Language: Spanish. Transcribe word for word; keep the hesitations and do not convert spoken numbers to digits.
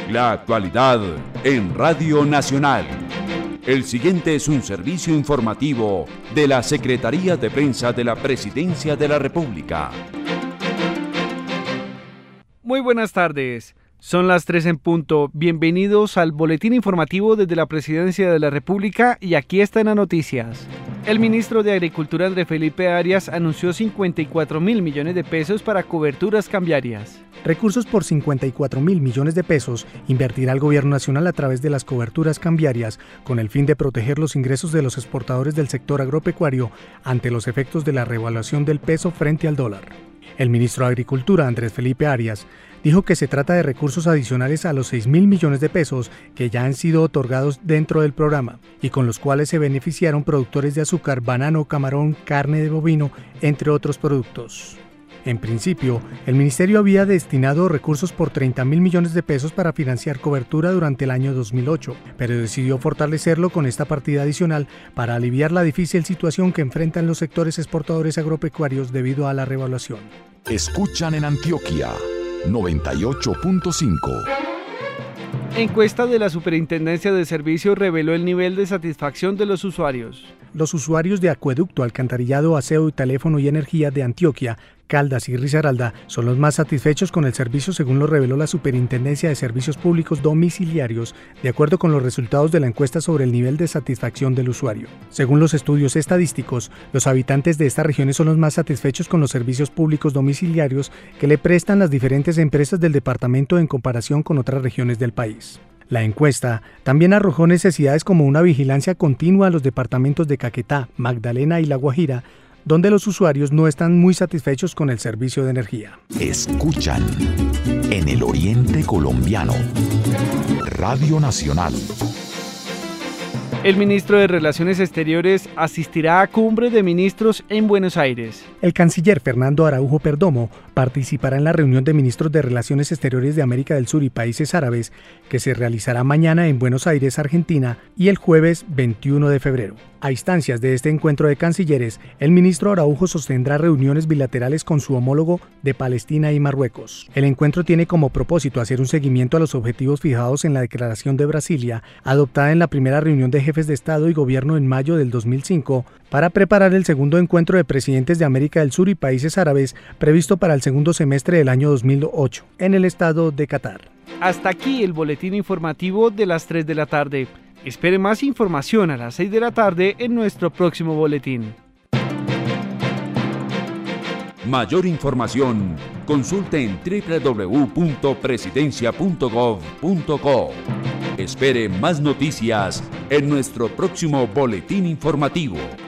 La actualidad en Radio Nacional. El siguiente es un servicio informativo de la Secretaría de Prensa de la Presidencia de la República. Muy buenas tardes. Son las tres en punto. Bienvenidos al boletín informativo desde la Presidencia de la República y aquí están las noticias. El ministro de Agricultura Andrés Felipe Arias anunció cincuenta y cuatro mil millones de pesos para coberturas cambiarias. Recursos por cincuenta y cuatro mil millones de pesos invertirá el Gobierno Nacional a través de las coberturas cambiarias con el fin de proteger los ingresos de los exportadores del sector agropecuario ante los efectos de la revaluación del peso frente al dólar. El ministro de Agricultura, Andrés Felipe Arias, dijo que se trata de recursos adicionales a los seis mil millones de pesos que ya han sido otorgados dentro del programa y con los cuales se beneficiaron productores de azúcar, banano, camarón, carne de bovino, entre otros productos. En principio, el ministerio había destinado recursos por treinta mil millones de pesos para financiar cobertura durante el año dos mil ocho, pero decidió fortalecerlo con esta partida adicional para aliviar la difícil situación que enfrentan los sectores exportadores agropecuarios debido a la revaluación. Escuchan en Antioquia noventa y ocho punto cinco. Encuesta de la Superintendencia de Servicios reveló el nivel de satisfacción de los usuarios. Los usuarios de acueducto, alcantarillado, aseo, teléfono y energía de Antioquia, Caldas y Risaralda son los más satisfechos con el servicio, según lo reveló la Superintendencia de Servicios Públicos Domiciliarios, de acuerdo con los resultados de la encuesta sobre el nivel de satisfacción del usuario. Según los estudios estadísticos, los habitantes de estas regiones son los más satisfechos con los servicios públicos domiciliarios que le prestan las diferentes empresas del departamento en comparación con otras regiones del país. La encuesta también arrojó necesidades como una vigilancia continua a los departamentos de Caquetá, Magdalena y La Guajira, donde los usuarios no están muy satisfechos con el servicio de energía. Escuchan en el Oriente Colombiano, Radio Nacional. El ministro de Relaciones Exteriores asistirá a cumbre de ministros en Buenos Aires. El canciller Fernando Araujo Perdomo participará en la reunión de ministros de Relaciones Exteriores de América del Sur y países árabes que se realizará mañana en Buenos Aires, Argentina, y el jueves veintiuno de febrero. A instancias de este encuentro de cancilleres, el ministro Araujo sostendrá reuniones bilaterales con su homólogo de Palestina y Marruecos. El encuentro tiene como propósito hacer un seguimiento a los objetivos fijados en la Declaración de Brasilia, adoptada en la primera reunión de jefes de Estado y Gobierno en mayo del dos mil cinco, para preparar el segundo encuentro de presidentes de América del Sur y países árabes previsto para el segundo semestre del año dos mil ocho, en el estado de Qatar. Hasta aquí el boletín informativo de las tres de la tarde. Espere más información a las seis de la tarde en nuestro próximo boletín. Mayor información, consulte en doble u doble u doble u punto presidencia punto gov punto co. Espere más noticias en nuestro próximo boletín informativo.